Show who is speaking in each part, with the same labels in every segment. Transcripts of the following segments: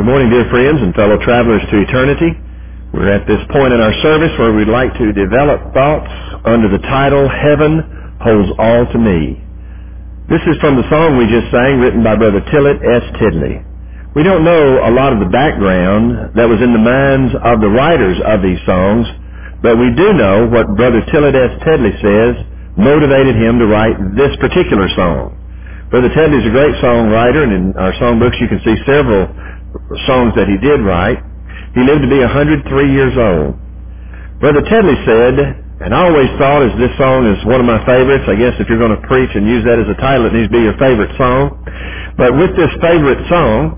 Speaker 1: Good morning, dear friends and fellow travelers to eternity. We're at this point in our service where we'd like to develop thoughts under the title, Heaven Holds All to Me. This is from the song we just sang, written by Brother Tillett S. Tidley. We don't know a lot of the background that was in the minds of the writers of these songs, but we do know what Brother Tillett S. Tidley says motivated him to write this particular song. Brother Tidley is a great songwriter, and in our songbooks you can see several songs that he did write. He lived to be 103 years old. Brother Tidley said, and I always thought as this song is one of my favorites, I guess if you're going to preach and use that as a title, it needs to be your favorite song. But with this favorite song,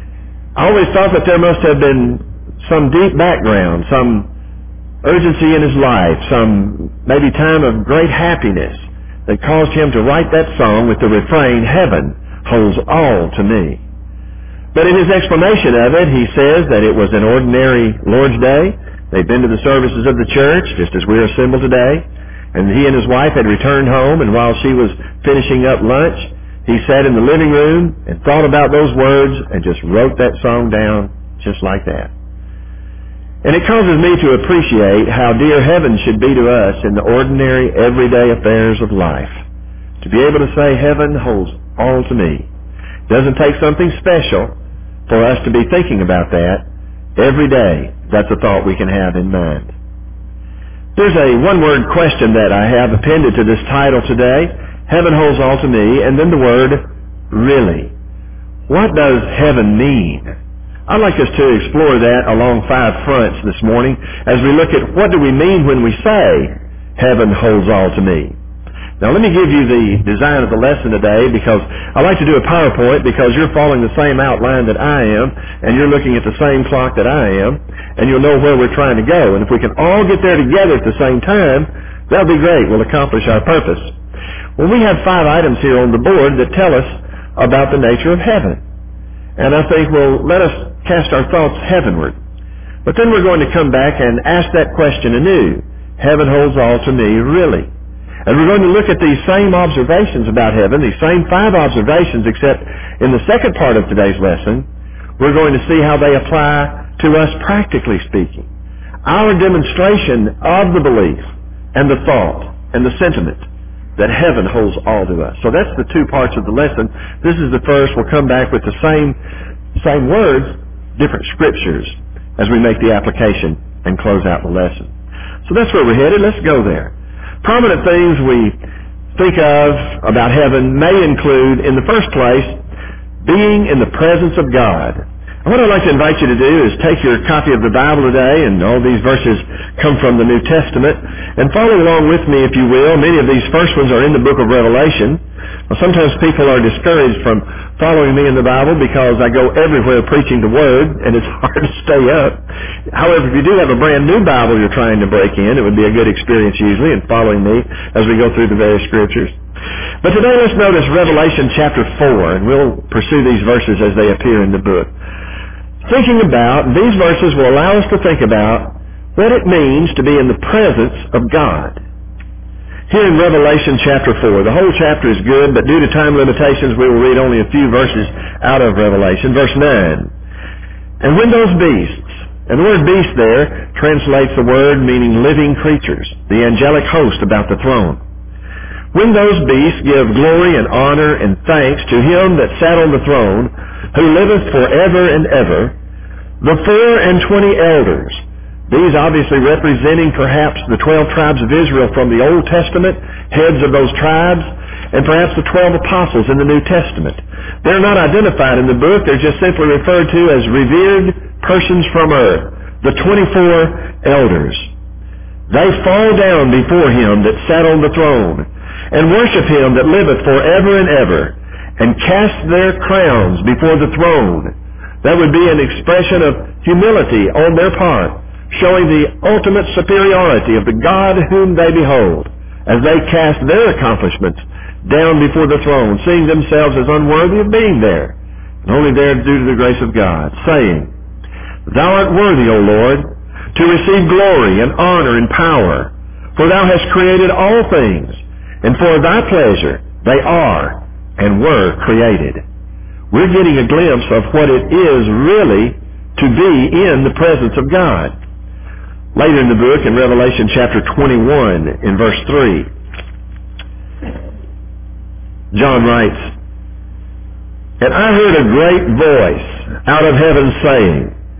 Speaker 1: I always thought that there must have been some deep background, some urgency in his life, some maybe time of great happiness that caused him to write that song with the refrain, Heaven holds all to me. But in his explanation of it, he says that it was an ordinary Lord's Day. They'd been to the services of the church, just as we're assembled today. And he and his wife had returned home, and while she was finishing up lunch, he sat in the living room and thought about those words and just wrote that song down just like that. And it causes me to appreciate how dear heaven should be to us in the ordinary, everyday affairs of life. To be able to say, Heaven holds all to me. Doesn't take something special for us to be thinking about that every day. That's a thought we can have in mind. There's a one-word question that I have appended to this title today, Heaven holds all to me, and then the word, really. What does heaven mean? I'd like us to explore that along 5 fronts this morning as we look at what do we mean when we say, Heaven holds all to me. Now let me give you the design of the lesson today, because I like to do a PowerPoint because you're following the same outline that I am, and you're looking at the same clock that I am, and you'll know where we're trying to go. And if we can all get there together at the same time, that'll be great. We'll accomplish our purpose. Well, we have 5 items here on the board that tell us about the nature of heaven. And I think, well, let us cast our thoughts heavenward. But then we're going to come back and ask that question anew. Heaven holds all to me, really? And we're going to look at these same observations about heaven, these same 5 observations, except in the second part of today's lesson, we're going to see how they apply to us practically speaking. Our demonstration of the belief and the thought and the sentiment that heaven holds all to us. So that's the 2 parts of the lesson. This is the first. We'll come back with the same words, different scriptures, as we make the application and close out the lesson. So that's where we're headed. Let's go there. Prominent things we think of about heaven may include, in the first place, being in the presence of God. And what I'd like to invite you to do is take your copy of the Bible today, and all these verses come from the New Testament, and follow along with me, if you will. Many of these first ones are in the book of Revelation. Well, sometimes people are discouraged from following me in the Bible because I go everywhere preaching the Word, and it's hard to stay up. However, if you do have a brand new Bible you're trying to break in, it would be a good experience usually in following me as we go through the various scriptures. But today let's notice Revelation chapter 4, and we'll pursue these verses as they appear in the book. These verses will allow us to think about what it means to be in the presence of God. Here in Revelation chapter 4, the whole chapter is good, but due to time limitations, we will read only a few verses out of Revelation. Verse 9. And when those beasts, and the word beast there translates the word meaning living creatures, the angelic host about the throne. When those beasts give glory and honor and thanks to him that sat on the throne, who liveth forever and ever, the 24 elders, these obviously representing perhaps the 12 tribes of Israel from the Old Testament, heads of those tribes, and perhaps the 12 apostles in the New Testament. They're not identified in the book. They're just simply referred to as revered persons from earth, the 24 elders. They fall down before him that sat on the throne, and worship him that liveth forever and ever, and cast their crowns before the throne. That would be an expression of humility on their part, showing the ultimate superiority of the God whom they behold, as they cast their accomplishments down before the throne, seeing themselves as unworthy of being there, and only there due to the grace of God, saying, Thou art worthy, O Lord, to receive glory and honor and power, for Thou hast created all things, and for Thy pleasure they are and were created. we're getting a glimpse of what it is really to be in the presence of God. Later in the book, in Revelation chapter 21, in verse 3, John writes, "And I heard a great voice out of heaven saying,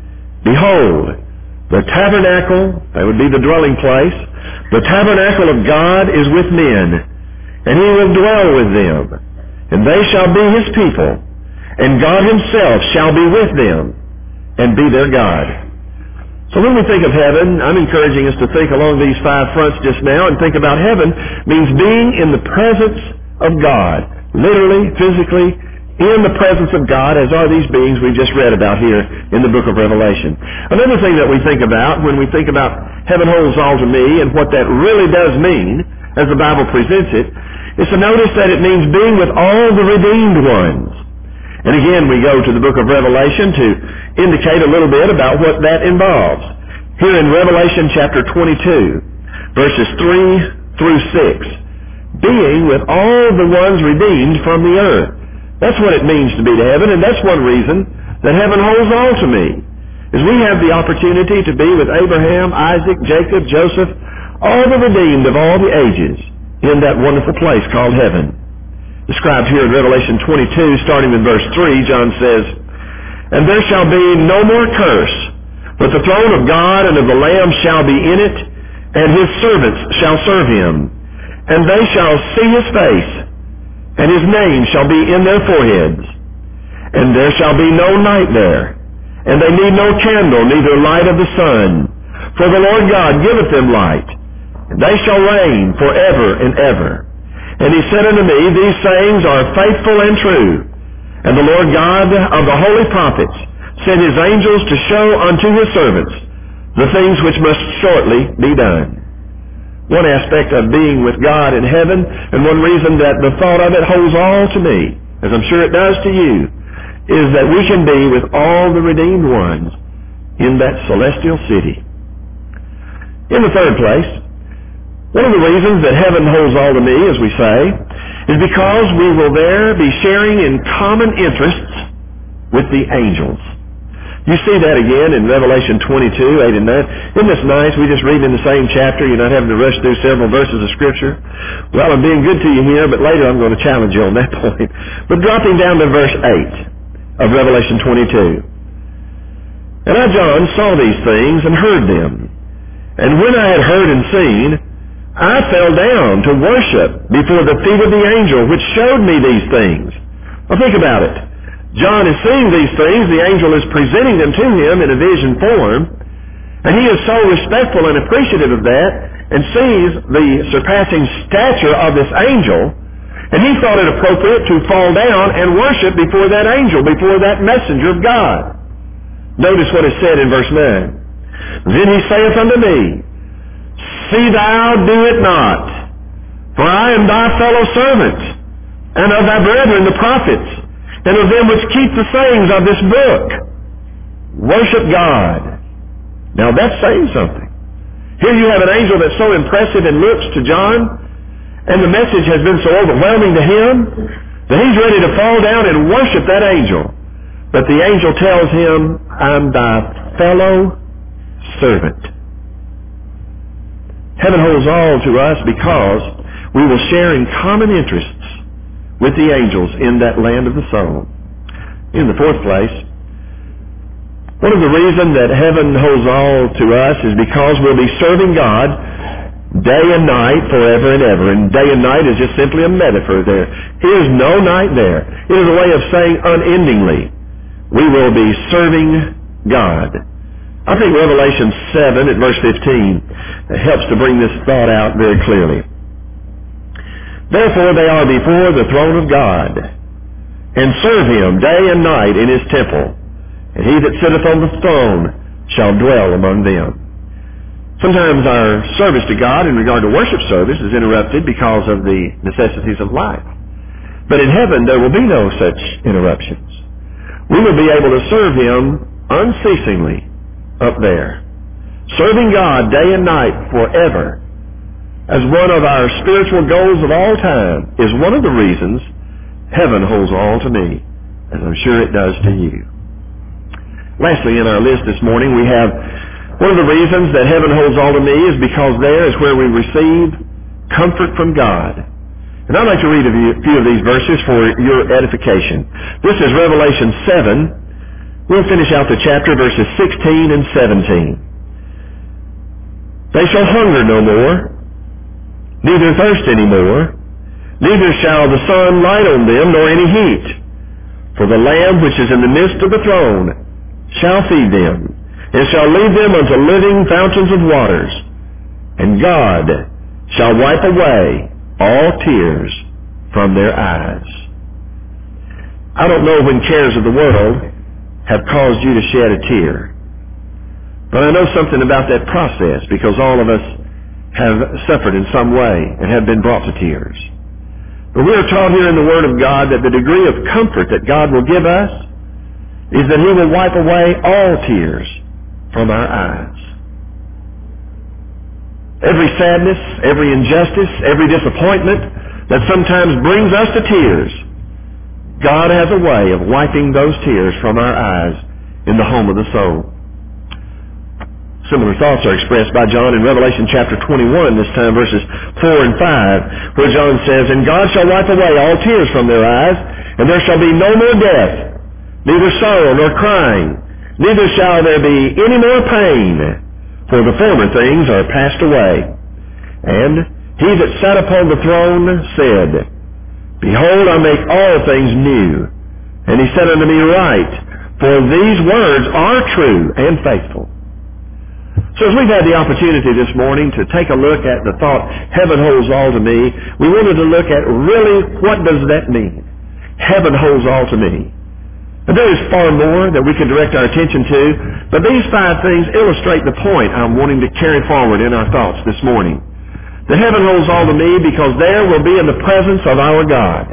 Speaker 1: Behold, the tabernacle," that would be the dwelling place, "the tabernacle of God is with men, and he will dwell with them, and they shall be his people, and God himself shall be with them, and be their God." So when we think of heaven, I'm encouraging us to think along these 5 fronts just now, and think about heaven means being in the presence of God, literally, physically, in the presence of God, as are these beings we just read about here in the book of Revelation. Another thing that we think about when we think about heaven holds all to me and what that really does mean, as the Bible presents it, is to notice that it means being with all the redeemed ones. And again, we go to the book of Revelation to indicate a little bit about what that involves. Here in Revelation chapter 22, verses 3 through 6, being with all the ones redeemed from the earth. That's what it means to be to heaven, and that's one reason that heaven holds all to me, is we have the opportunity to be with Abraham, Isaac, Jacob, Joseph, all the redeemed of all the ages, in that wonderful place called heaven. Described here in Revelation 22, starting with verse 3, John says, "And there shall be no more curse, but the throne of God and of the Lamb shall be in it, and his servants shall serve him. And they shall see his face, and his name shall be in their foreheads. And there shall be no night there, and they need no candle, neither light of the sun. For the Lord God giveth them light, and they shall reign forever and ever. And he said unto me, These sayings are faithful and true. And the Lord God of the holy prophets sent his angels to show unto his servants the things which must shortly be done." One aspect of being with God in heaven, and one reason that the thought of it holds all to me, as I'm sure it does to you, is that we can be with all the redeemed ones in that celestial city. In the third place, one of the reasons that heaven holds all to me, as we say, is because we will there be sharing in common interests with the angels. You see that again in Revelation 22, 8 and 9. Isn't this nice? We just read in the same chapter. You're not having to rush through several verses of Scripture. Well, I'm being good to you here, but later I'm going to challenge you on that point. But dropping down to verse 8 of Revelation 22. "And I, John, saw these things and heard them. And when I had heard and seen, I fell down to worship before the feet of the angel which showed me these things." Now think about it. John is seeing these things. The angel is presenting them to him in a vision form. And he is so respectful and appreciative of that, and sees the surpassing stature of this angel, and he thought it appropriate to fall down and worship before that angel, before that messenger of God. Notice what is said in verse 9. "Then he saith unto me, See thou do it not, for I am thy fellow servant, and of thy brethren the prophets, and of them which keep the sayings of this book. Worship God." Now that's saying something. Here you have an angel that's so impressive in looks to John, and the message has been so overwhelming to him, that he's ready to fall down and worship that angel. But the angel tells him, "I'm thy fellow servant." Heaven holds all to us because we will share in common interests with the angels in that land of the soul. In the fourth place, one of the reasons that heaven holds all to us is because we'll be serving God day and night forever and ever. And day and night is just simply a metaphor there. Is no night there. It is a way of saying unendingly, we will be serving God. I think Revelation 7 at verse 15 helps to bring this thought out very clearly. "Therefore they are before the throne of God, and serve him day and night in his temple, and he that sitteth on the throne shall dwell among them." Sometimes our service to God in regard to worship service is interrupted because of the necessities of life. But in heaven there will be no such interruptions. We will be able to serve him unceasingly up there, serving God day and night forever, as one of our spiritual goals of all time, is one of the reasons heaven holds all to me. as I'm sure it does to you. Lastly, in our list this morning, we have one of the reasons that heaven holds all to me is because there is where we receive comfort from God. And I'd like to read a few of these verses for your edification. This is Revelation 7. We'll finish out the chapter, verses 16 and 17. They shall hunger no more, neither thirst any more, neither shall the sun light on them, nor any heat. For the Lamb which is in the midst of the throne shall feed them, and shall lead them unto living fountains of waters. And God shall wipe away all tears from their eyes. I don't know when cares of the world have caused you to shed a tear, but I know something about that process because all of us have suffered in some way and have been brought to tears. But we are taught here in the Word of God that the degree of comfort that God will give us is that He will wipe away all tears from our eyes. Every sadness, every injustice, every disappointment that sometimes brings us to tears, God has a way of wiping those tears from our eyes in the home of the soul. Similar thoughts are expressed by John in Revelation chapter 21, this time verses 4 and 5, where John says, And God shall wipe away all tears from their eyes, and there shall be no more death, neither sorrow nor crying, neither shall there be any more pain, for the former things are passed away. And he that sat upon the throne said, Behold, I make all things new. And he said unto me, Write, for these words are true and faithful. So as we've had the opportunity this morning to take a look at the thought, heaven holds all to me, we wanted to look at really what does that mean? Heaven holds all to me. And there is far more that we can direct our attention to, but these 5 things illustrate the point I'm wanting to carry forward in our thoughts this morning. That heaven holds all to me because there will be in the presence of our God.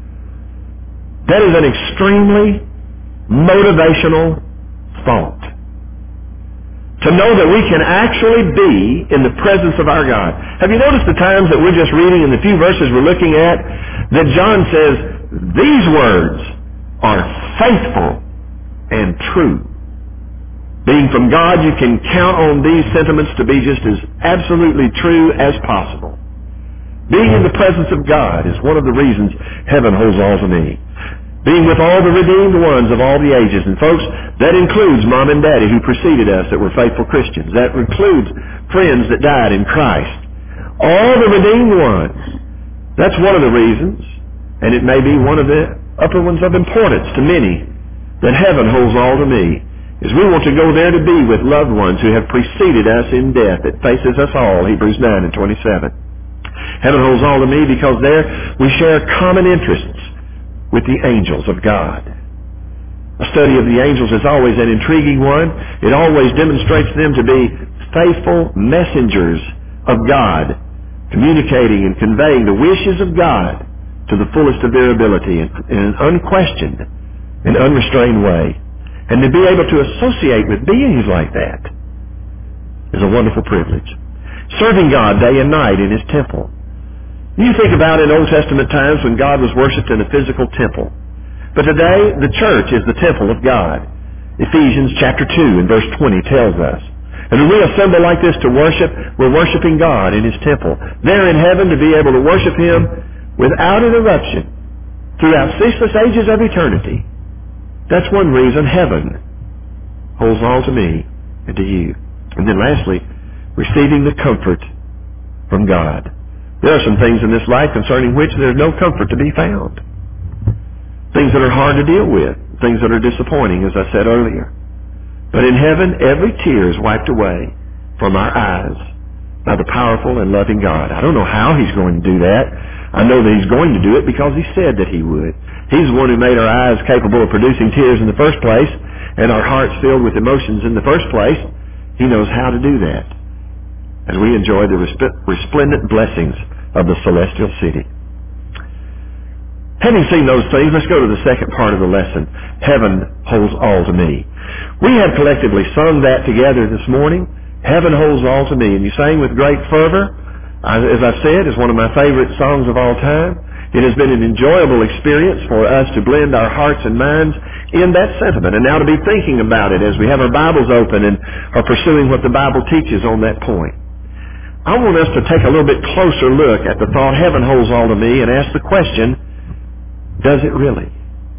Speaker 1: That is an extremely motivational thought. To know that we can actually be in the presence of our God. Have you noticed the times that we're just reading in the few verses we're looking at that John says, these words are faithful and true. Being from God, you can count on these sentiments to be just as absolutely true as possible. Being in the presence of God is one of the reasons heaven holds all to me. Being with all the redeemed ones of all the ages. And folks, that includes Mom and Daddy who preceded us that were faithful Christians. That includes friends that died in Christ. All the redeemed ones. That's one of the reasons, and it may be one of the upper ones of importance to many, that heaven holds all to me, is we want to go there to be with loved ones who have preceded us in death that faces us all, Hebrews 9 and 27. Heaven holds all to me because there we share common interests with the angels of God. A study of the angels is always an intriguing one. It always demonstrates them to be faithful messengers of God, communicating and conveying the wishes of God to the fullest of their ability in an unquestioned and unrestrained way. And to be able to associate with beings like that is a wonderful privilege. Serving God day and night in His temple. You think about in Old Testament times when God was worshipped in a physical temple. But today, the church is the temple of God. Ephesians chapter 2 and verse 20 tells us. And when we assemble like this to worship, we're worshiping God in His temple. There in heaven to be able to worship Him without interruption throughout ceaseless ages of eternity. That's one reason heaven holds all to me and to you. And then lastly, receiving the comfort from God. There are some things in this life concerning which there's no comfort to be found. Things that are hard to deal with. Things that are disappointing, as I said earlier. But in heaven, every tear is wiped away from our eyes by the powerful and loving God. I don't know how He's going to do that. I know that He's going to do it because He said that He would. He's the one who made our eyes capable of producing tears in the first place and our hearts filled with emotions in the first place. He knows how to do that as we enjoy the resplendent blessings of the celestial city. Having seen those things, let's go to the second part of the lesson. Heaven holds all to me. We have collectively sung that together this morning. Heaven holds all to me. And you sang with great fervor. As I've said, it's one of my favorite songs of all time. It has been an enjoyable experience for us to blend our hearts and minds in that sentiment, and now to be thinking about it as we have our Bibles open and are pursuing what the Bible teaches on that point. I want us to take a little bit closer look at the thought, heaven holds all to me, and ask the question, does it really?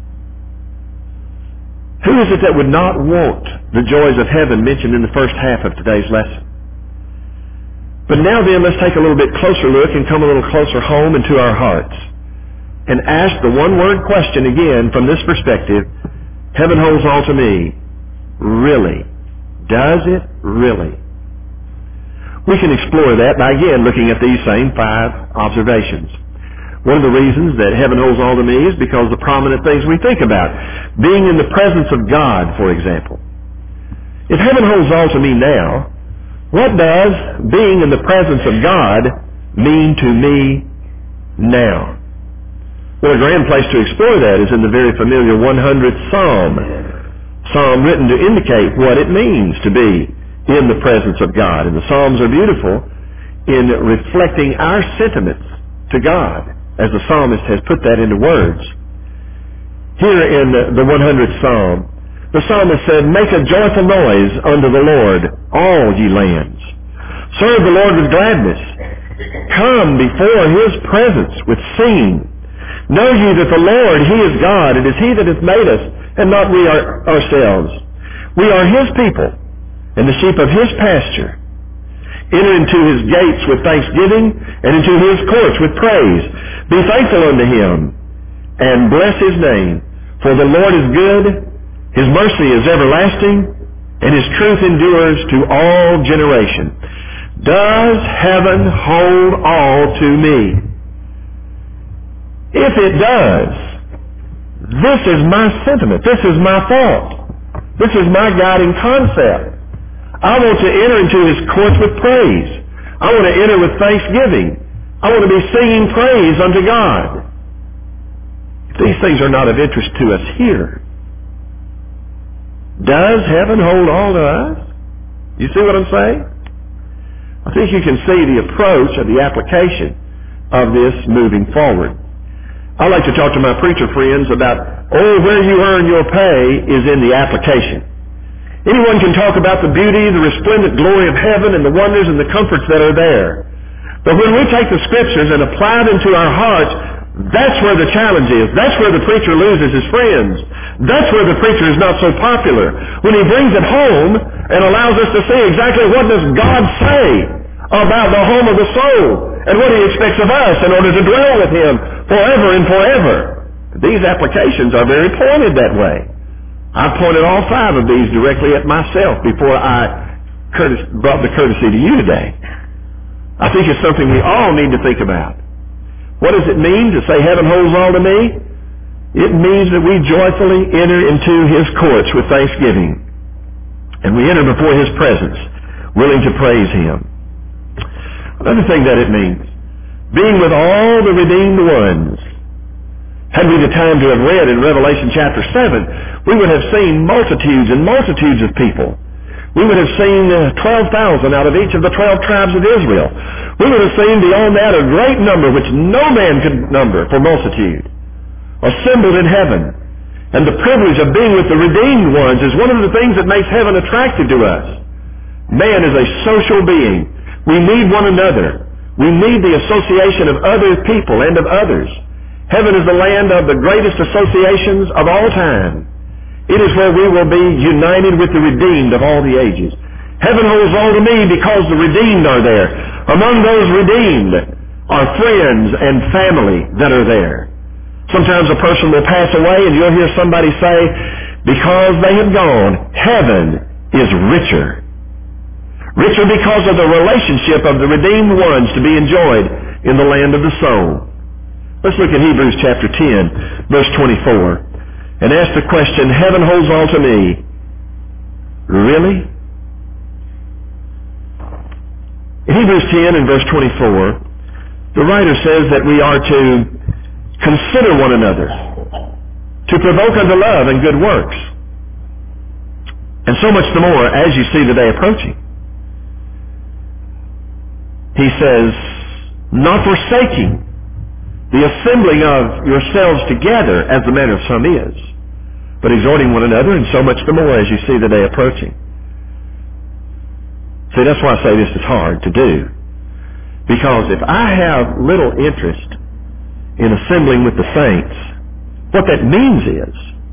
Speaker 1: Who is it that would not want the joys of heaven mentioned in the first half of today's lesson? But now then, let's take a little bit closer look and come a little closer home into our hearts and ask the one-word question again from this perspective, heaven holds all to me. Really? Does it really? We can explore that by again looking at these same 5 observations. One of the reasons that heaven holds all to me is because of the prominent things we think about. Being in the presence of God, for example. If heaven holds all to me now, what does being in the presence of God mean to me now? Well, a grand place to explore that is in the very familiar 100th Psalm. Psalm written to indicate what it means to be in the presence of God. And the Psalms are beautiful in reflecting our sentiments to God, as the psalmist has put that into words. Here in the 100th Psalm, the psalmist said, make a joyful noise unto the Lord, all ye lands. Serve the Lord with gladness. Come before his presence with singing. Know ye that the Lord, he is God. It is he that hath made us, and not we ourselves. We are his people, and the sheep of his pasture. Enter into his gates with thanksgiving, and into his courts with praise. Be thankful unto him, and bless his name. For the Lord is good, his mercy is everlasting, and his truth endures to all generation. Does heaven hold all to me? If it does, this is my sentiment. This is my thought. This is my guiding concept. I want to enter into his courts with praise. I want to enter with thanksgiving. I want to be singing praise unto God. If these things are not of interest to us here, does heaven hold all to us? You see what I'm saying? I think you can see the approach of the application of this moving forward. I like to talk to my preacher friends about, where you earn your pay is in the application. Anyone can talk about the beauty, the resplendent glory of heaven and the wonders and the comforts that are there. But when we take the Scriptures and apply them to our hearts, that's where the challenge is. That's where the preacher loses his friends. That's where the preacher is not so popular. When he brings it home and allows us to see exactly what does God say about the home of the soul and what he expects of us in order to dwell with him forever and forever. These applications are very pointed that way. I pointed all 5 of these directly at myself before I brought the courtesy to you today. I think it's something we all need to think about. What does it mean to say heaven holds all to me? It means that we joyfully enter into his courts with thanksgiving. And we enter before his presence, willing to praise him. Another thing that it means, being with all the redeemed ones. Had we the time to have read in Revelation chapter 7, we would have seen multitudes and multitudes of people. We would have seen 12,000 out of each of the 12 tribes of Israel. We would have seen beyond that a great number which no man could number for multitude, assembled in heaven. And the privilege of being with the redeemed ones is one of the things that makes heaven attractive to us. Man is a social being. We need one another. We need the association of other people and of others. Heaven is the land of the greatest associations of all time. It is where we will be united with the redeemed of all the ages. Heaven holds all to me because the redeemed are there. Among those redeemed are friends and family that are there. Sometimes a person will pass away and you'll hear somebody say, because they have gone, heaven is richer. Richer because of the relationship of the redeemed ones to be enjoyed in the land of the soul. Let's look at Hebrews chapter 10, verse 24. And ask the question, heaven holds all to me. Really? In Hebrews 10 and verse 24, the writer says that we are to consider one another, to provoke unto love and good works. And so much the more as you see the day approaching. He says, not forsaking the assembling of yourselves together, as the manner of some is, but exhorting one another, and so much the more as you see the day approaching. See, that's why I say this is hard to do. Because if I have little interest in assembling with the saints, what that means is,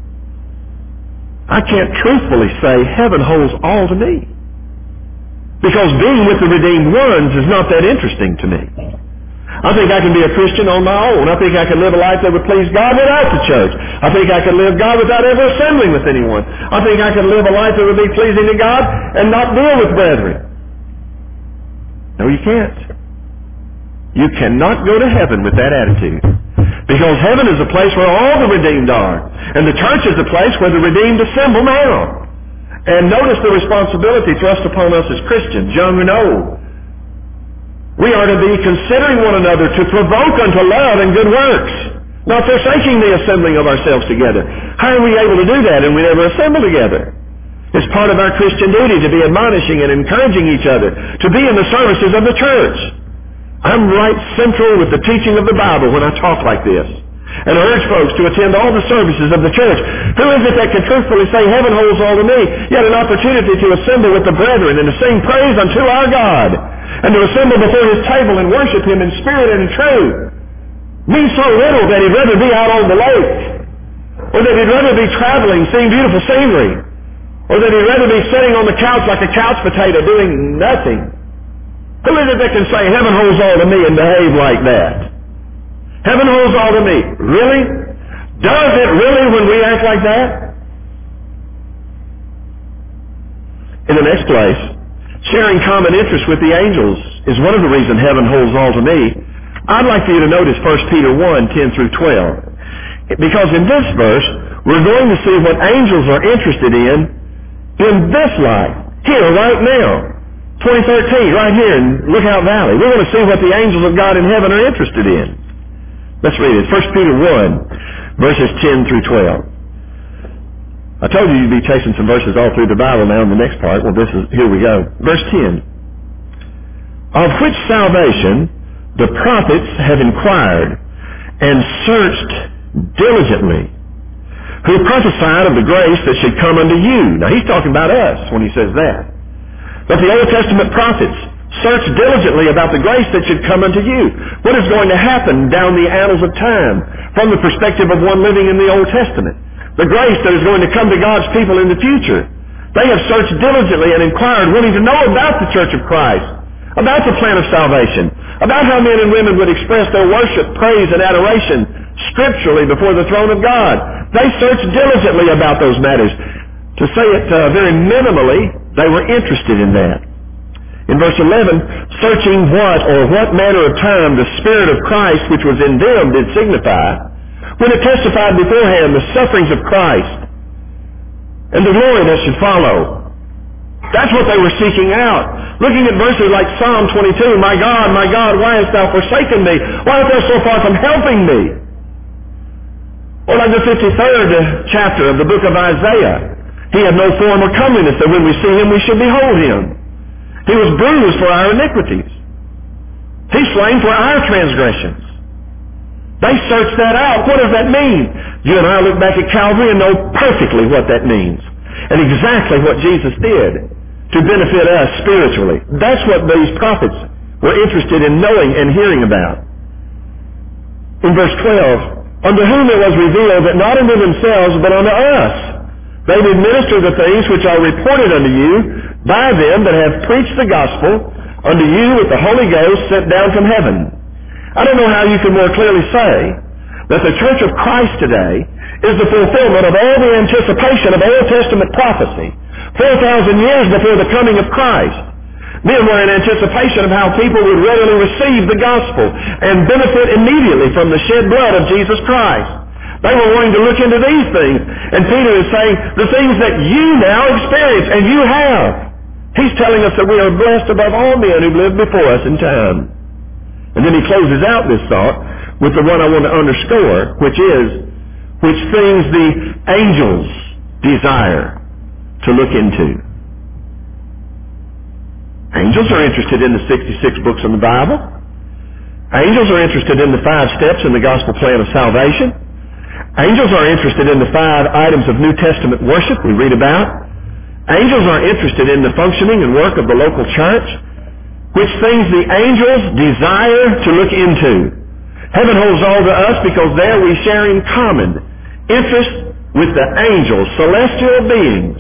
Speaker 1: I can't truthfully say heaven holds all to me. Because being with the redeemed ones is not that interesting to me. I think I can be a Christian on my own. I think I can live a life that would please God without the church. I think I can live God without ever assembling with anyone. I think I can live a life that would be pleasing to God and not deal with brethren. No, you can't. You cannot go to heaven with that attitude. Because heaven is a place where all the redeemed are. And the church is a place where the redeemed assemble now. And notice the responsibility thrust upon us as Christians, young and old. We are to be considering one another to provoke unto love and good works, not forsaking the assembling of ourselves together. How are we able to do that and we never assemble together? It's part of our Christian duty to be admonishing and encouraging each other, to be in the services of the church. I'm right central with the teaching of the Bible when I talk like this, and urge folks to attend all the services of the church. Who is it that can truthfully say, heaven holds all to me, yet an opportunity to assemble with the brethren and to sing praise unto our God, and to assemble before His table and worship Him in spirit and in truth, means so little that he'd rather be out on the lake, or that he'd rather be traveling, seeing beautiful scenery, or that he'd rather be sitting on the couch like a couch potato doing nothing. Who is it that can say, heaven holds all to me, and behave like that? Heaven holds all to me. Really? Does it really when we act like that? In the next place, sharing common interests with the angels is one of the reasons heaven holds all to me. I'd like for you to notice 1 Peter 1, 10 through 12. Because in this verse, we're going to see what angels are interested in this life, here, right now. 2013, right here in Lookout Valley. We want to see what the angels of God in heaven are interested in. Let's read it. 1 Peter 1, verses 10 through 12. I told you you'd be chasing some verses all through the Bible now in the next part. Well, here we go. Verse 10. Of which salvation the prophets have inquired and searched diligently, who prophesied of the grace that should come unto you. Now, he's talking about us when he says that. But the Old Testament prophets searched diligently about the grace that should come unto you. What is going to happen down the annals of time from the perspective of one living in the Old Testament? The grace that is going to come to God's people in the future. They have searched diligently and inquired, wanting to know about the Church of Christ, about the plan of salvation, about how men and women would express their worship, praise, and adoration scripturally before the throne of God. They searched diligently about those matters. To say it very minimally, they were interested in that. In verse 11, searching what manner of time the Spirit of Christ which was in them did signify, when it testified beforehand the sufferings of Christ and the glory that should follow. That's what they were seeking out. Looking at verses like Psalm 22, my God, why hast thou forsaken me? Why art thou so far from helping me? Or like the 53rd chapter of the book of Isaiah. He had no form or comeliness, that when we see Him, we should behold Him. He was bruised for our iniquities. He's slain for our transgressions. They searched that out. What does that mean? You and I look back at Calvary and know perfectly what that means. And exactly what Jesus did to benefit us spiritually. That's what these prophets were interested in knowing and hearing about. In verse 12, unto whom it was revealed that not unto themselves, but unto us, they did minister the things which are reported unto you by them that have preached the gospel unto you with the Holy Ghost sent down from heaven. I don't know how you can more clearly say that the Church of Christ today is the fulfillment of all the anticipation of Old Testament prophecy 4,000 years before the coming of Christ. Men were in anticipation of how people would readily receive the gospel and benefit immediately from the shed blood of Jesus Christ. They were wanting to look into these things. And Peter is saying, the things that you now experience, and you have. He's telling us that we are blessed above all men who've lived before us in time. And then he closes out this thought with the one I want to underscore, which is, which things the angels desire to look into. Angels are interested in the 66 books in the Bible. Angels are interested in the 5 steps in the gospel plan of salvation. Angels are interested in the 5 items of New Testament worship we read about. Angels are interested in the functioning and work of the local church, which things the angels desire to look into. Heaven holds all to us because there we share in common interest with the angels, celestial beings.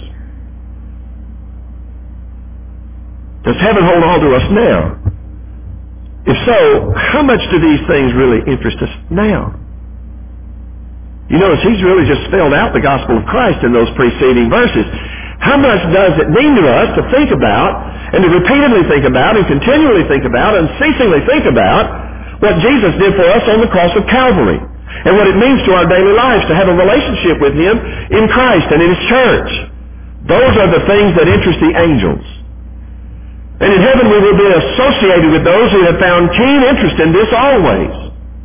Speaker 1: Does heaven hold all to us now? If so, how much do these things really interest us now? You notice he's really just spelled out the gospel of Christ in those preceding verses. How much does it mean to us to think about and to repeatedly think about and continually think about and unceasingly think about what Jesus did for us on the cross of Calvary and what it means to our daily lives to have a relationship with Him in Christ and in His church? Those are the things that interest the angels. And in heaven we will be associated with those who have found keen interest in this always.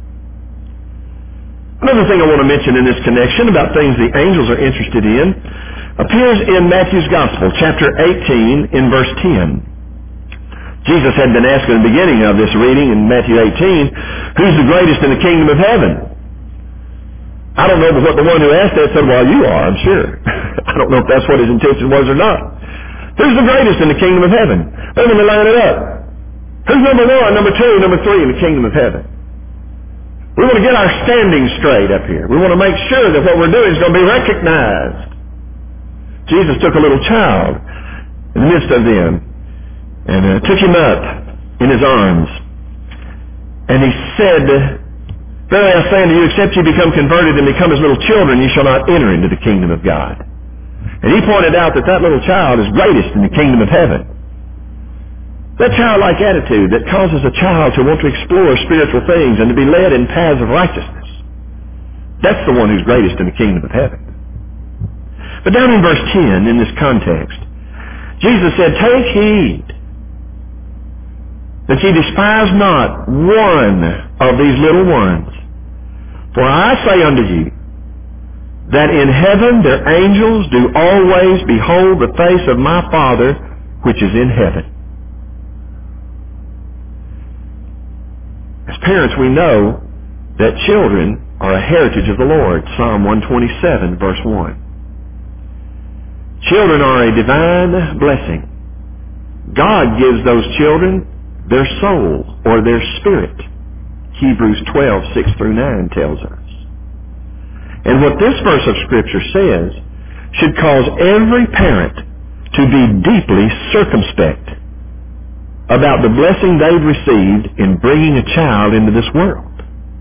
Speaker 1: Another thing I want to mention in this connection about things the angels are interested in appears in Matthew's Gospel, chapter 18, in verse 10. Jesus had been asked in the beginning of this reading in Matthew 18, who's the greatest in the kingdom of heaven? I don't know what the one who asked that said, well, you are, I'm sure. I don't know if that's what his intention was or not. Who's the greatest in the kingdom of heaven? Let me line it up. Who's number 1, number 2, number 3 in the kingdom of heaven? We want to get our standing straight up here. We want to make sure that what we're doing is going to be recognized. Jesus took a little child in the midst of them and took him up in his arms. And he said, verily I say unto you, except you become converted and become as little children, you shall not enter into the kingdom of God. And he pointed out that that little child is greatest in the kingdom of heaven. That childlike attitude that causes a child to want to explore spiritual things and to be led in paths of righteousness. That's the one who's greatest in the kingdom of heaven. But down in verse 10, in this context, Jesus said, take heed that ye despise not one of these little ones. For I say unto you, that in heaven their angels do always behold the face of my Father which is in heaven. As parents, we know that children are a heritage of the Lord. Psalm 127, verse 1. Children are a divine blessing. God gives those children their soul or their spirit. Hebrews 12, 6 through 9 tells us. And what this verse of Scripture says should cause every parent to be deeply circumspect about the blessing they've received in bringing a child into this world.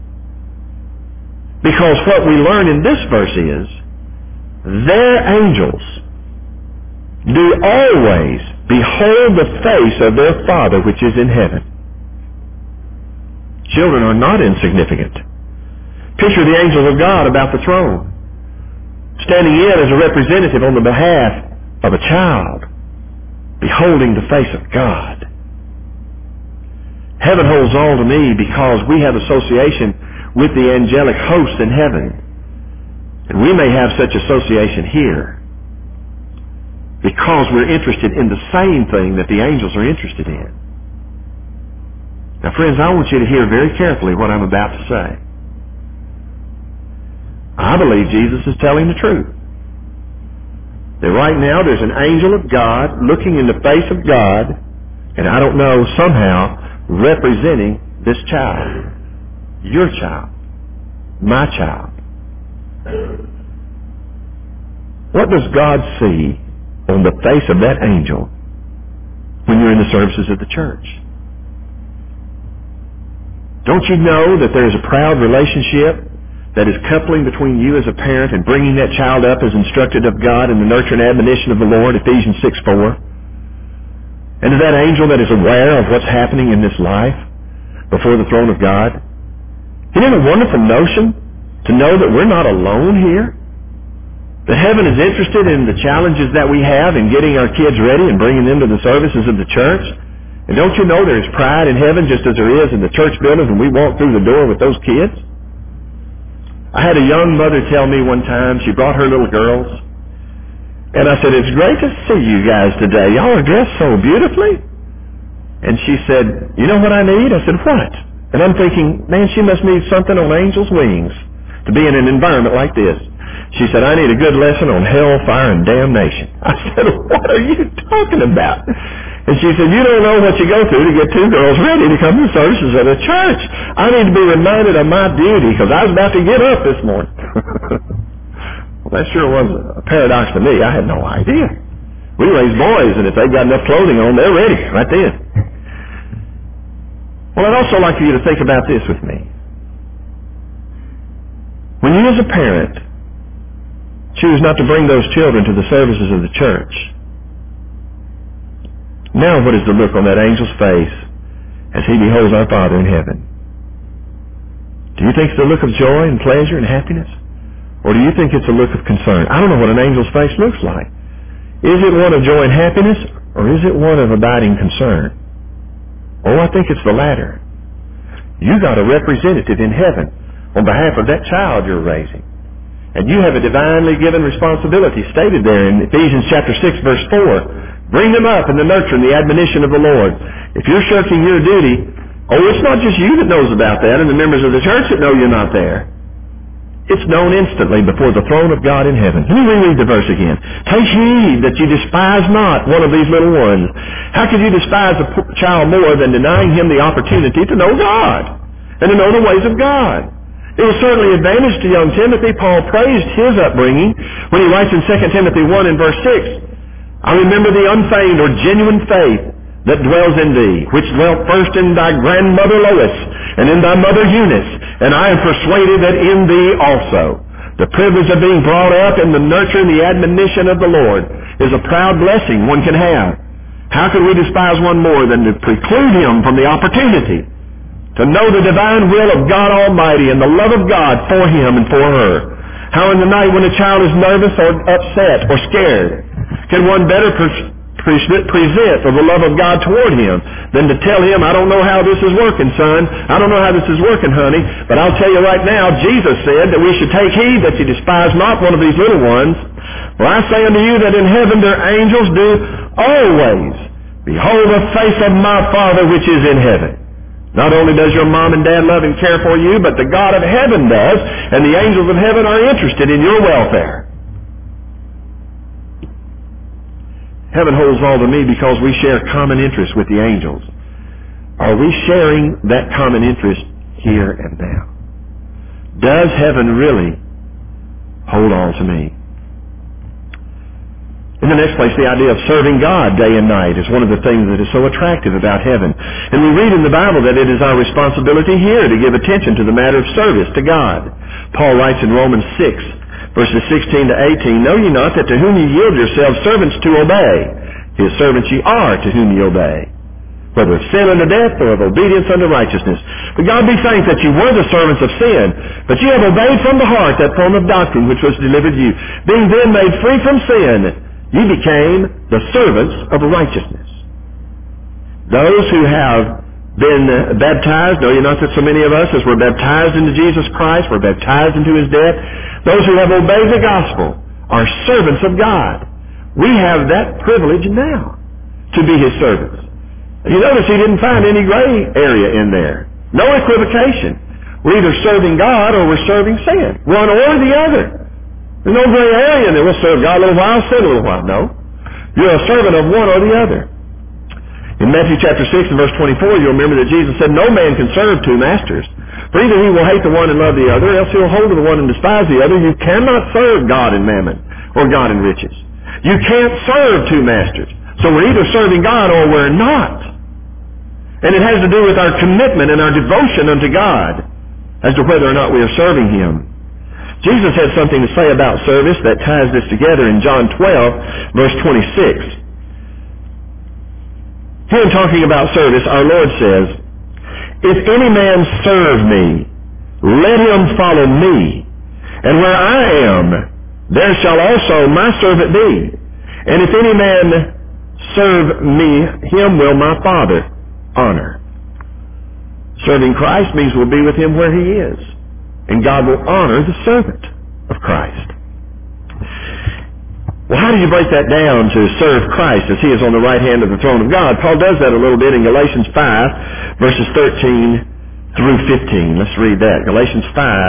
Speaker 1: Because what we learn in this verse is, their angels do always behold the face of their Father which is in heaven. Children are not insignificant. Picture the angels of God about the throne, standing in as a representative on the behalf of a child, beholding the face of God. Heaven holds all to me because we have association with the angelic hosts in heaven. And we may have such association here because we're interested in the same thing that the angels are interested in. Now, friends, I want you to hear very carefully what I'm about to say. I believe Jesus is telling the truth. That right now there's an angel of God looking in the face of God, and I don't know, somehow representing this child, your child, my child. What does God see on the face of that angel when you're in the services of the church? Don't you know that there's a proud relationship that is coupling between you as a parent and bringing that child up as instructed of God in the nurture and admonition of the Lord, Ephesians 6:4? And to that angel that is aware of what's happening in this life before the throne of God? Isn't it a wonderful notion to know that we're not alone here? That heaven is interested in the challenges that we have in getting our kids ready and bringing them to the services of the church? And don't you know there's pride in heaven just as there is in the church buildings when we walk through the door with those kids? I had a young mother tell me one time, she brought her little girls, and I said, it's great to see you guys today. Y'all are dressed so beautifully. And she said, you know what I need? I said, what? And I'm thinking, man, she must need something on angel's wings to be in an environment like this. She said, I need a good lesson on hellfire and damnation. I said, what are you talking about? And she said, you don't know what you go through to get two girls ready to come to services at a church. I need to be reminded of my duty because I was about to get up this morning. Well, that sure was a paradox to me. I had no idea. We raise boys, and if they've got enough clothing on, they're ready right then. Well, I'd also like for you to think about this with me. When you as a parent choose not to bring those children to the services of the church, now what is the look on that angel's face as he beholds our Father in heaven? Do you think it's a look of joy and pleasure and happiness? Or do you think it's a look of concern? I don't know what an angel's face looks like. Is it one of joy and happiness, or is it one of abiding concern? Oh, I think it's the latter. You got a representative in heaven on behalf of that child you're raising. And you have a divinely given responsibility stated there in Ephesians chapter 6, verse 4. Bring them up in the nurture and the admonition of the Lord. If you're shirking your duty, oh, it's not just you that knows about that and the members of the church that know you're not there. It's known instantly before the throne of God in heaven. Let me reread the verse again. Take heed that you despise not one of these little ones. How could you despise a child more than denying him the opportunity to know God and to know the ways of God? It was certainly an advantage to young Timothy. Paul praised his upbringing when he writes in 2 Timothy 1 and verse 6, I remember the unfeigned or genuine faith that dwells in thee, which dwelt first in thy grandmother Lois and in thy mother Eunice, and I am persuaded that in thee also. The privilege of being brought up in the nurture and the admonition of the Lord is a proud blessing one can have. How could we despise one more than to preclude him from the opportunity to know the divine will of God Almighty and the love of God for him and for her? How in the night when a child is nervous or upset or scared, can one better present of the love of God toward him than to tell him, I don't know how this is working, son. I don't know how this is working, honey. But I'll tell you right now, Jesus said that we should take heed that you despise not one of these little ones. For I say unto you that in heaven their angels do always behold the face of my Father which is in heaven. Not only does your mom and dad love and care for you, but the God of heaven does, and the angels of heaven are interested in your welfare. Heaven holds all to me because we share common interest with the angels. Are we sharing that common interest here and now? Does heaven really hold all to me? In the next place, the idea of serving God day and night is one of the things that is so attractive about heaven. And we read in the Bible that it is our responsibility here to give attention to the matter of service to God. Paul writes in Romans 6, verses 16 to 18, Know ye not that to whom ye yield yourselves servants to obey, his servants ye are to whom ye obey, whether of sin unto death or of obedience unto righteousness. But God be thanked that you were the servants of sin, but ye have obeyed from the heart that form of doctrine which was delivered you. Being then made free from sin, ye became the servants of righteousness. Those who have been baptized, know ye not that so many of us, as were baptized into Jesus Christ, were baptized into his death, those who have obeyed the gospel are servants of God. We have that privilege now to be his servants. You notice he didn't find any gray area in there. No equivocation. We're either serving God or we're serving sin. One or the other. There's no gray area in there. We'll serve God a little while, sin a little while. No. You're a servant of one or the other. In Matthew chapter 6 and verse 24, you'll remember that Jesus said, No man can serve two masters. For either he will hate the one and love the other, else he'll hold to the one and despise the other. You cannot serve God and mammon, or God and riches. You can't serve two masters. So we're either serving God or we're not. And it has to do with our commitment and our devotion unto God as to whether or not we are serving him. Jesus had something to say about service that ties this together in John 12, verse 26. Here in talking about service, our Lord says, If any man serve me, let him follow me. And where I am, there shall also my servant be. And if any man serve me, him will my Father honor. Serving Christ means we'll be with him where he is. And God will honor the servant of Christ. Well, how do you break that down to serve Christ as he is on the right hand of the throne of God? Paul does that a little bit in Galatians 5, verses 13 through 15. Let's read that. Galatians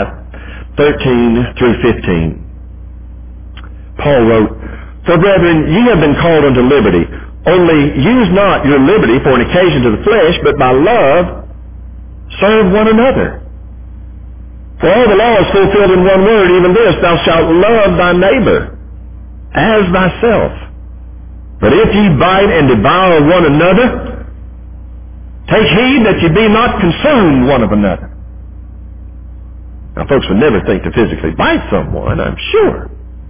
Speaker 1: 5:13 through 15. Paul wrote, "For brethren, ye have been called unto liberty. Only use not your liberty for an occasion to the flesh, but by love serve one another. For all the law is fulfilled in one word, even this, thou shalt love thy neighbor as thyself. But if ye bite and devour one another, take heed that ye be not consumed one of another." Now, folks would never think to physically bite someone, I'm sure.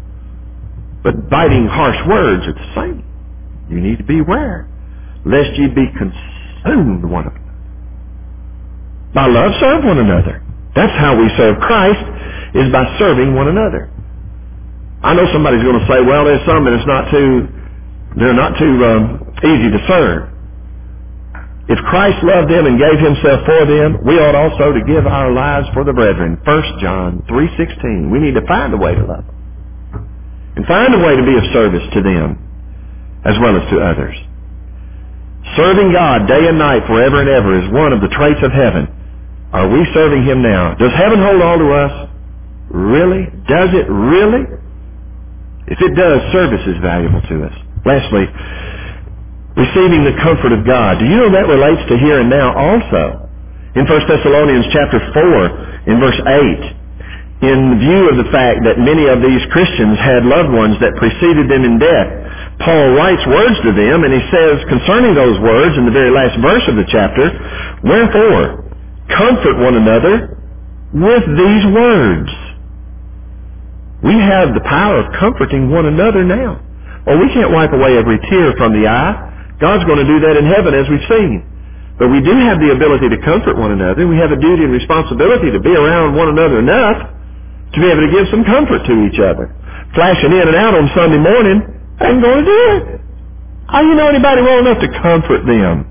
Speaker 1: But biting harsh words are the same. You need to beware, lest ye be consumed one of another. By love, serve one another. That's how we serve Christ, is by serving one another. I know somebody's going to say, well, there's some that they're not too easy to serve. If Christ loved them and gave himself for them, we ought also to give our lives for the brethren. 1 John 3:16. We need to find a way to love them. And find a way to be of service to them as well as to others. Serving God day and night forever and ever is one of the traits of heaven. Are we serving him now? Does heaven hold all to us? Really? Does it really? If it does, service is valuable to us. Lastly, receiving the comfort of God. Do you know that relates to here and now also? In 1 Thessalonians chapter 4, in verse 8, in view of the fact that many of these Christians had loved ones that preceded them in death, Paul writes words to them, and he says concerning those words in the very last verse of the chapter, "Wherefore, comfort one another with these words." We have the power of comforting one another now. Oh, we can't wipe away every tear from the eye. God's going to do that in heaven, as we've seen. But we do have the ability to comfort one another. We have a duty and responsibility to be around one another enough to be able to give some comfort to each other. Flashing in and out on Sunday morning ain't going to do it. How do you know anybody well enough to comfort them?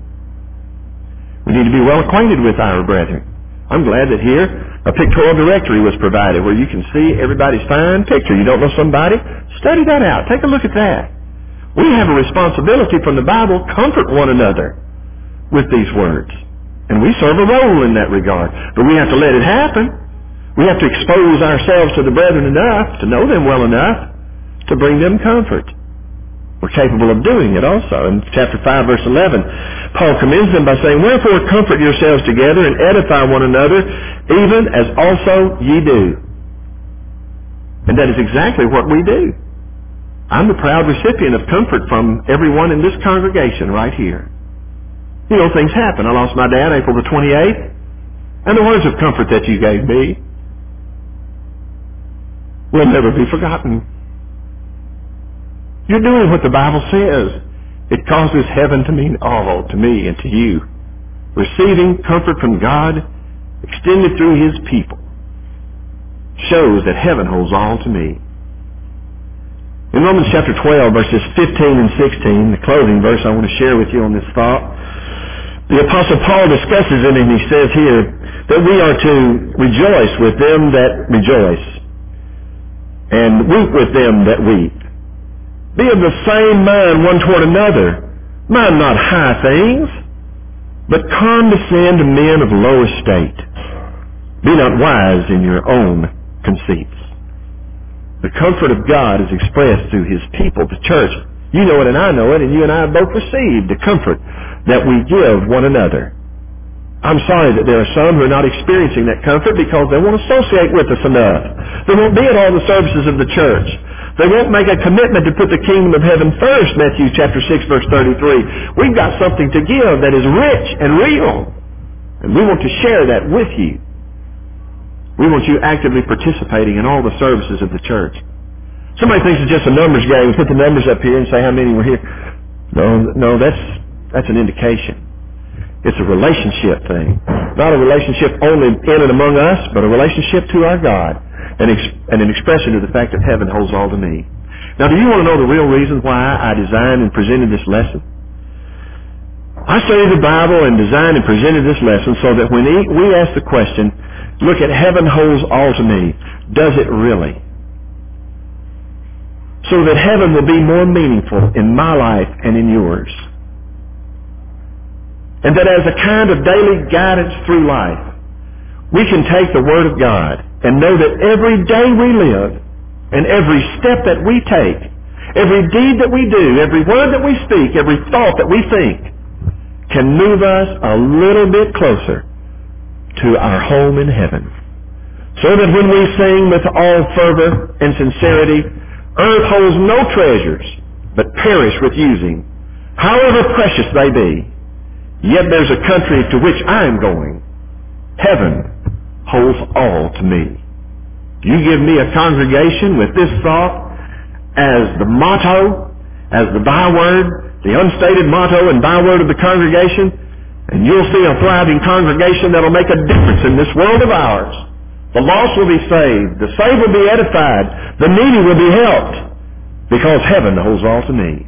Speaker 1: We need to be well acquainted with our brethren. I'm glad that here a pictorial directory was provided where you can see everybody's fine picture. You don't know somebody? Study that out. Take a look at that. We have a responsibility from the Bible. Comfort one another with these words. And we serve a role in that regard. But we have to let it happen. We have to expose ourselves to the brethren enough, to know them well enough, to bring them comfort. We're capable of doing it also. In chapter 5, verse 11, Paul commends them by saying, "Wherefore comfort yourselves together and edify one another, even as also ye do." And that is exactly what we do. I'm the proud recipient of comfort from everyone in this congregation right here. You know, things happen. I lost my dad April the 28th, and the words of comfort that you gave me will never be forgotten. You're doing what the Bible says. It causes heaven to mean all to me and to you. Receiving comfort from God extended through his people shows that heaven holds all to me. In Romans chapter 12, verses 15 and 16, the closing verse I want to share with you on this thought, the Apostle Paul discusses it, and he says here that we are to rejoice with them that rejoice and weep with them that weep. Be of the same mind one toward another. Mind not high things, but condescend to men of low estate. Be not wise in your own conceits. The comfort of God is expressed through his people, the church. You know it and I know it, and you and I have both received the comfort that we give one another. I'm sorry that there are some who are not experiencing that comfort because they won't associate with us enough. They won't be at all the services of the church. They won't make a commitment to put the kingdom of heaven first, Matthew chapter 6, verse 33. We've got something to give that is rich and real, and we want to share that with you. We want you actively participating in all the services of the church. Somebody thinks it's just a numbers game. Put the numbers up here and say how many were here. No, that's an indication. It's a relationship thing. Not a relationship only in and among us, but a relationship to our God. And an expression of the fact that heaven holds all to me. Now, do you want to know the real reason why I designed and presented this lesson? I studied the Bible and designed and presented this lesson so that when we ask the question, look at heaven holds all to me, does it really? So that heaven will be more meaningful in my life and in yours. And that as a kind of daily guidance through life, We can take the Word of God and know that every day we live and every step that we take, every deed that we do, every word that we speak, every thought that we think can move us a little bit closer to our home in heaven. So that when we sing with all fervor and sincerity, earth holds no treasures but perish with using, however precious they be. Yet there's a country to which I am going. Heaven holds all to me. You give me a congregation with this thought as the motto, as the byword, the unstated motto and byword of the congregation, and you'll see a thriving congregation that'll make a difference in this world of ours. The lost will be saved. The saved will be edified. The needy will be helped, because heaven holds all to me.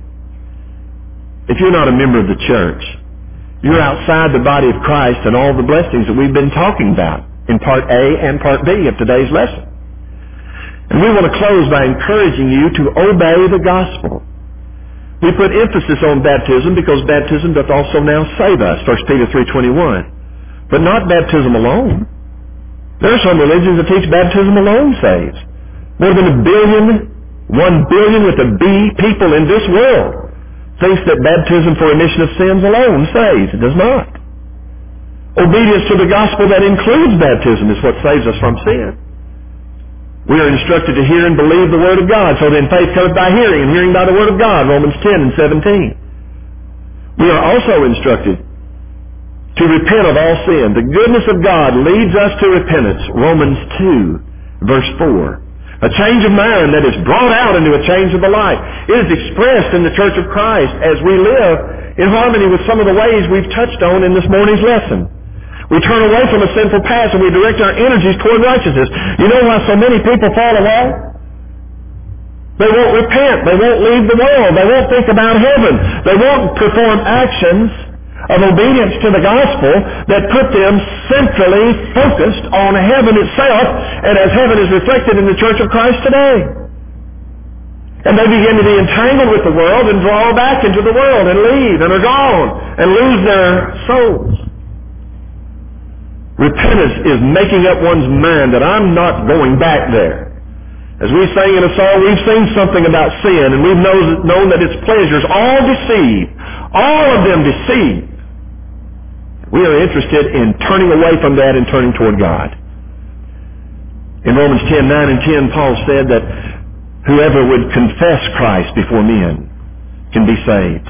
Speaker 1: If you're not a member of the church, you're outside the body of Christ and all the blessings that we've been talking about in Part A and Part B of today's lesson. And we want to close by encouraging you to obey the gospel. We put emphasis on baptism because baptism doth also now save us, 1 Peter 3:21. But not baptism alone. There are some religions that teach baptism alone saves. More than 1 billion with a B people in this world thinks that baptism for remission of sins alone saves. It does not. Obedience to the gospel that includes baptism is what saves us from sin. We are instructed to hear and believe the Word of God. So then faith cometh by hearing, and hearing by the Word of God, Romans 10 and 17. We are also instructed to repent of all sin. The goodness of God leads us to repentance, Romans 2, verse 4. A change of mind that is brought out into a change of the life. It is expressed in the Church of Christ as we live in harmony with some of the ways we've touched on in this morning's lesson. We turn away from a sinful past and we direct our energies toward righteousness. You know why so many people fall away? They won't repent. They won't leave the world. They won't think about heaven. They won't perform actions of obedience to the gospel that put them centrally focused on heaven itself, and as heaven is reflected in the Church of Christ today. And they begin to be entangled with the world and draw back into the world and leave and are gone and lose their souls. Repentance is making up one's mind that I'm not going back there. As we sang in a song, we've seen something about sin, and we've known that its pleasures all deceive. All of them deceive. We are interested in turning away from that and turning toward God. In Romans 10, 9 and 10, Paul said that whoever would confess Christ before men can be saved.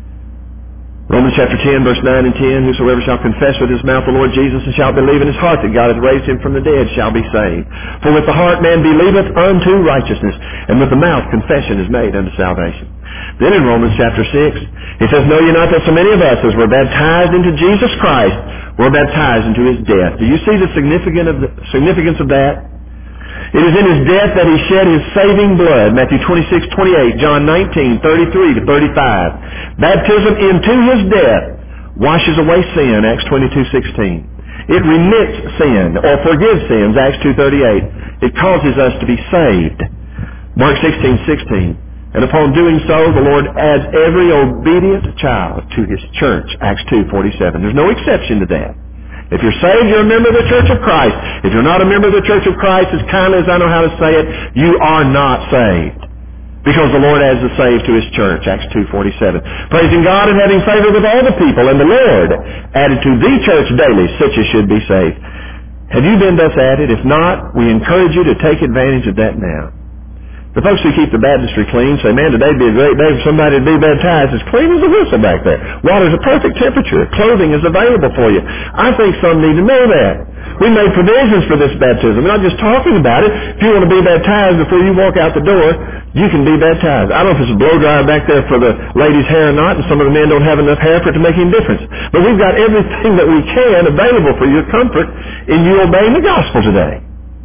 Speaker 1: Romans chapter 10, verse 9 and 10, whosoever shall confess with his mouth the Lord Jesus and shall believe in his heart that God hath raised him from the dead shall be saved. For with the heart man believeth unto righteousness, and with the mouth confession is made unto salvation. Then in Romans chapter 6, he says, Know ye not that so many of us as were baptized into Jesus Christ were baptized into his death? Do you see the significance of that? It is in his death that he shed his saving blood, Matthew 26:28, John 19:33 to 35. Baptism into his death washes away sin, Acts 22:16. It remits sin or forgives sins, Acts 2:38. It causes us to be saved, Mark 16:16. And upon doing so, the Lord adds every obedient child to his church, Acts 2:47. There's no exception to that. If you're saved, you're a member of the Church of Christ. If you're not a member of the Church of Christ, as kindly as I know how to say it, you are not saved. Because the Lord adds the saved to his church, Acts 2:47. Praising God and having favor with all the people, and the Lord added to the church daily such as should be saved. Have you been thus added? If not, we encourage you to take advantage of that now. The folks who keep the baptistry clean say, man, today'd be a great day for somebody to be baptized. As clean as a whistle back there. Water's a perfect temperature. Clothing is available for you. I think some need to know that. We made provisions for this baptism. We're not just talking about it. If you want to be baptized before you walk out the door, you can be baptized. I don't know if there's a blow dryer back there for the ladies' hair or not, and some of the men don't have enough hair for it to make any difference. But we've got everything that we can available for your comfort in you obeying the gospel today.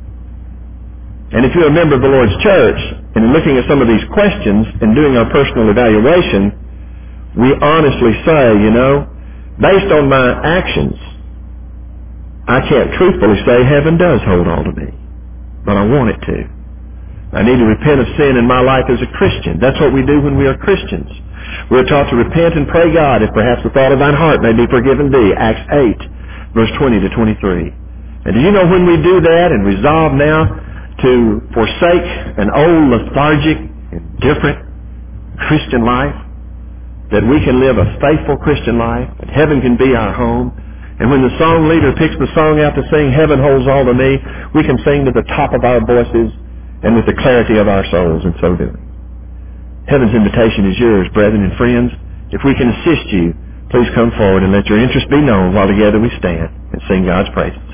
Speaker 1: And if you're a member of the Lord's church, and in looking at some of these questions and doing our personal evaluation, we honestly say, based on my actions, I can't truthfully say heaven does hold on to me. But I want it to. I need to repent of sin in my life as a Christian. That's what we do when we are Christians. We're taught to repent and pray God if perhaps the thought of thine heart may be forgiven thee, Acts 8, verse 20 to 23. And do you know when we do that and resolve now to forsake an old lethargic, indifferent Christian life, that we can live a faithful Christian life, that heaven can be our home. And when the song leader picks the song out to sing, Heaven Holds All to Me, we can sing to the top of our voices and with the clarity of our souls in so doing. Heaven's invitation is yours, brethren and friends. If we can assist you, please come forward and let your interest be known while together we stand and sing God's praise.